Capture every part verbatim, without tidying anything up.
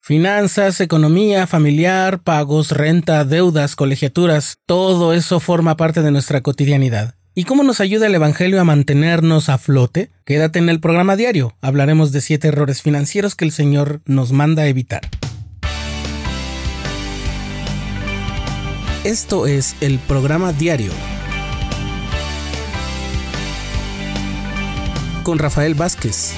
Finanzas, economía, familiar, pagos, renta, deudas, colegiaturas, todo eso forma parte de nuestra cotidianidad. ¿Y cómo nos ayuda el Evangelio a mantenernos a flote? Quédate en el programa diario. Hablaremos de siete errores financieros que el Señor nos manda evitar. Esto es el programa diario con Rafael Vázquez.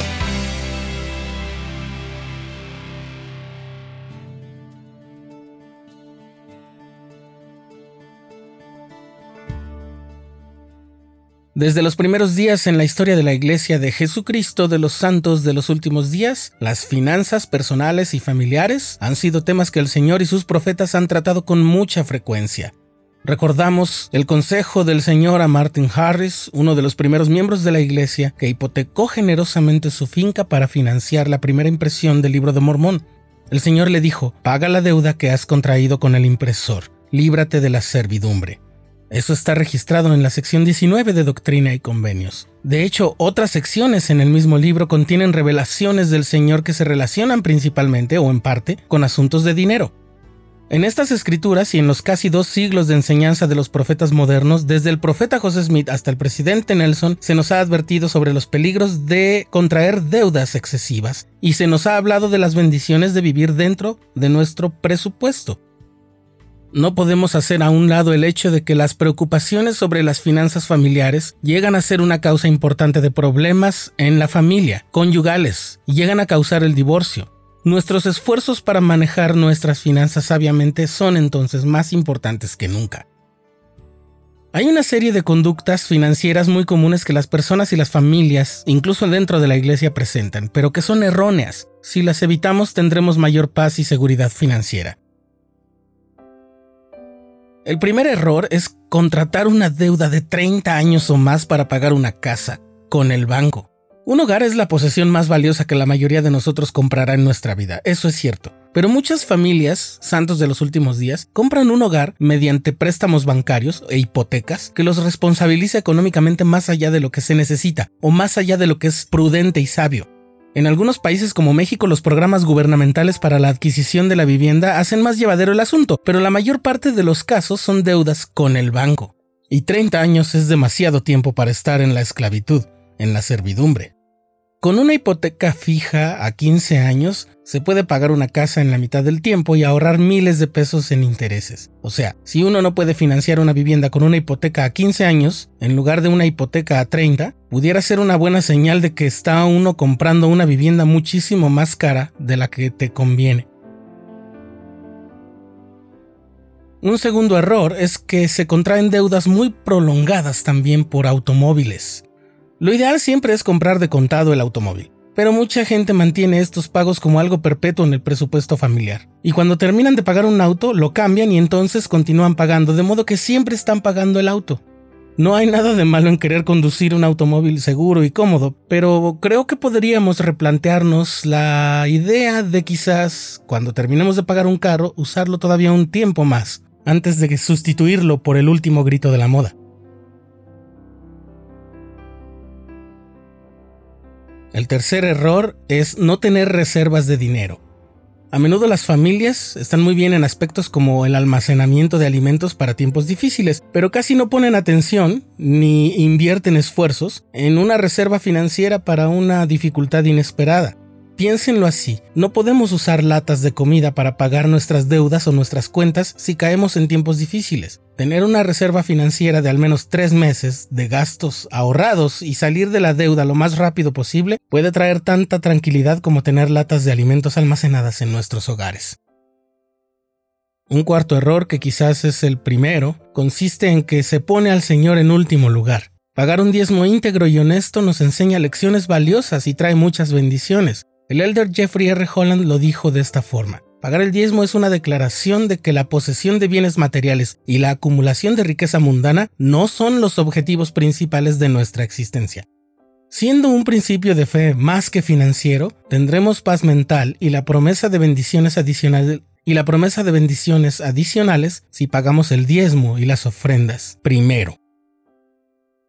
Desde los primeros días en la historia de la Iglesia de Jesucristo de los Santos de los últimos días, las finanzas personales y familiares han sido temas que el Señor y sus profetas han tratado con mucha frecuencia. Recordamos el consejo del Señor a Martin Harris, uno de los primeros miembros de la Iglesia, que hipotecó generosamente su finca para financiar la primera impresión del Libro de Mormón. El Señor le dijo: paga la deuda que has contraído con el impresor, líbrate de la servidumbre. Eso está registrado en la sección diecinueve de Doctrina y Convenios. De hecho, otras secciones en el mismo libro contienen revelaciones del Señor que se relacionan principalmente, o en parte, con asuntos de dinero. En estas escrituras y en los casi dos siglos de enseñanza de los profetas modernos, desde el profeta José Smith hasta el presidente Nelson, se nos ha advertido sobre los peligros de contraer deudas excesivas y se nos ha hablado de las bendiciones de vivir dentro de nuestro presupuesto. No podemos hacer a un lado el hecho de que las preocupaciones sobre las finanzas familiares llegan a ser una causa importante de problemas en la familia, conyugales, y llegan a causar el divorcio. Nuestros esfuerzos para manejar nuestras finanzas sabiamente son entonces más importantes que nunca. Hay una serie de conductas financieras muy comunes que las personas y las familias, incluso dentro de la iglesia, presentan, pero que son erróneas. Si las evitamos, tendremos mayor paz y seguridad financiera. El primer error es contratar una deuda de treinta años o más para pagar una casa con el banco. Un hogar es la posesión más valiosa que la mayoría de nosotros comprará en nuestra vida, eso es cierto. Pero muchas familias, santos de los últimos días, compran un hogar mediante préstamos bancarios e hipotecas que los responsabiliza económicamente más allá de lo que se necesita o más allá de lo que es prudente y sabio. En algunos países como México, los programas gubernamentales para la adquisición de la vivienda hacen más llevadero el asunto, pero la mayor parte de los casos son deudas con el banco. Y treinta años es demasiado tiempo para estar en la esclavitud, en la servidumbre. Con una hipoteca fija a quince años, se puede pagar una casa en la mitad del tiempo y ahorrar miles de pesos en intereses. O sea, si uno no puede financiar una vivienda con una hipoteca a quince años, en lugar de una hipoteca a treinta, pudiera ser una buena señal de que está uno comprando una vivienda muchísimo más cara de la que te conviene. Un segundo error es que se contraen deudas muy prolongadas también por automóviles. Lo ideal siempre es comprar de contado el automóvil, pero mucha gente mantiene estos pagos como algo perpetuo en el presupuesto familiar. Y cuando terminan de pagar un auto, lo cambian y entonces continúan pagando, de modo que siempre están pagando el auto. No hay nada de malo en querer conducir un automóvil seguro y cómodo, pero creo que podríamos replantearnos la idea de quizás, cuando terminemos de pagar un carro, usarlo todavía un tiempo más, antes de sustituirlo por el último grito de la moda. El tercer error es no tener reservas de dinero. A menudo las familias están muy bien en aspectos como el almacenamiento de alimentos para tiempos difíciles, pero casi no ponen atención ni invierten esfuerzos en una reserva financiera para una dificultad inesperada. Piénsenlo así, no podemos usar latas de comida para pagar nuestras deudas o nuestras cuentas si caemos en tiempos difíciles. Tener una reserva financiera de al menos tres meses de gastos ahorrados y salir de la deuda lo más rápido posible puede traer tanta tranquilidad como tener latas de alimentos almacenadas en nuestros hogares. Un cuarto error, que quizás es el primero, consiste en que se pone al Señor en último lugar. Pagar un diezmo íntegro y honesto nos enseña lecciones valiosas y trae muchas bendiciones. El elder Jeffrey R. Holland lo dijo de esta forma: pagar el diezmo es una declaración de que la posesión de bienes materiales y la acumulación de riqueza mundana no son los objetivos principales de nuestra existencia. Siendo un principio de fe más que financiero, tendremos paz mental y la promesa de bendiciones adicionales y la promesa de bendiciones adicionales si pagamos el diezmo y las ofrendas primero.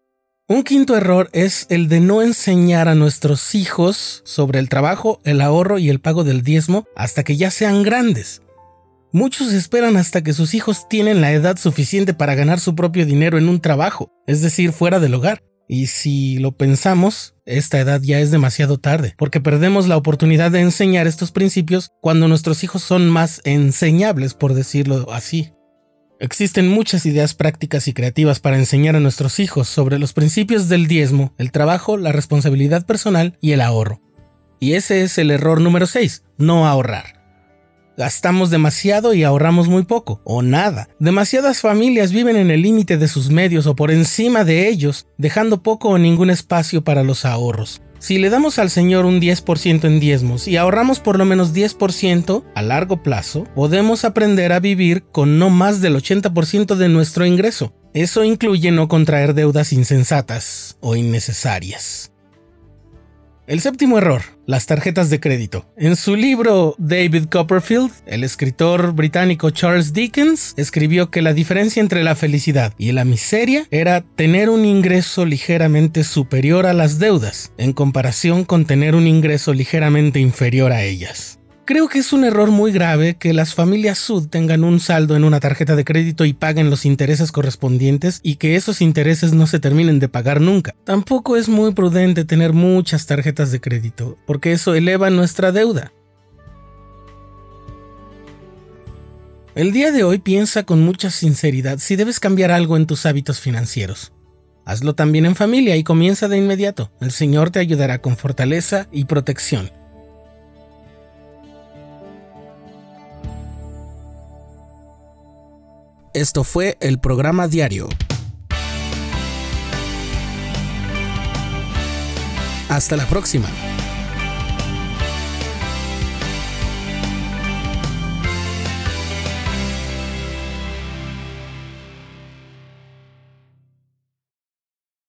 Un quinto error es el de no enseñar a nuestros hijos sobre el trabajo, el ahorro y el pago del diezmo hasta que ya sean grandes. Muchos esperan hasta que sus hijos tienen la edad suficiente para ganar su propio dinero en un trabajo, es decir, fuera del hogar. Y si lo pensamos, esta edad ya es demasiado tarde, porque perdemos la oportunidad de enseñar estos principios cuando nuestros hijos son más enseñables, por decirlo así. Existen muchas ideas prácticas y creativas para enseñar a nuestros hijos sobre los principios del diezmo, el trabajo, la responsabilidad personal y el ahorro. Y ese es el error número seis, no ahorrar. Gastamos demasiado y ahorramos muy poco, o nada. Demasiadas familias viven en el límite de sus medios o por encima de ellos, dejando poco o ningún espacio para los ahorros. Si le damos al Señor un diez por ciento en diezmos y ahorramos por lo menos diez por ciento a largo plazo, podemos aprender a vivir con no más del ochenta por ciento de nuestro ingreso. Eso incluye no contraer deudas insensatas o innecesarias. El séptimo error, las tarjetas de crédito. En su libro David Copperfield, el escritor británico Charles Dickens escribió que la diferencia entre la felicidad y la miseria era tener un ingreso ligeramente superior a las deudas, en comparación con tener un ingreso ligeramente inferior a ellas. Creo que es un error muy grave que las familias Sud tengan un saldo en una tarjeta de crédito y paguen los intereses correspondientes y que esos intereses no se terminen de pagar nunca. Tampoco es muy prudente tener muchas tarjetas de crédito, porque eso eleva nuestra deuda. El día de hoy piensa con mucha sinceridad si debes cambiar algo en tus hábitos financieros. Hazlo también en familia y comienza de inmediato. El Señor te ayudará con fortaleza y protección. Esto fue el programa diario. Hasta la próxima.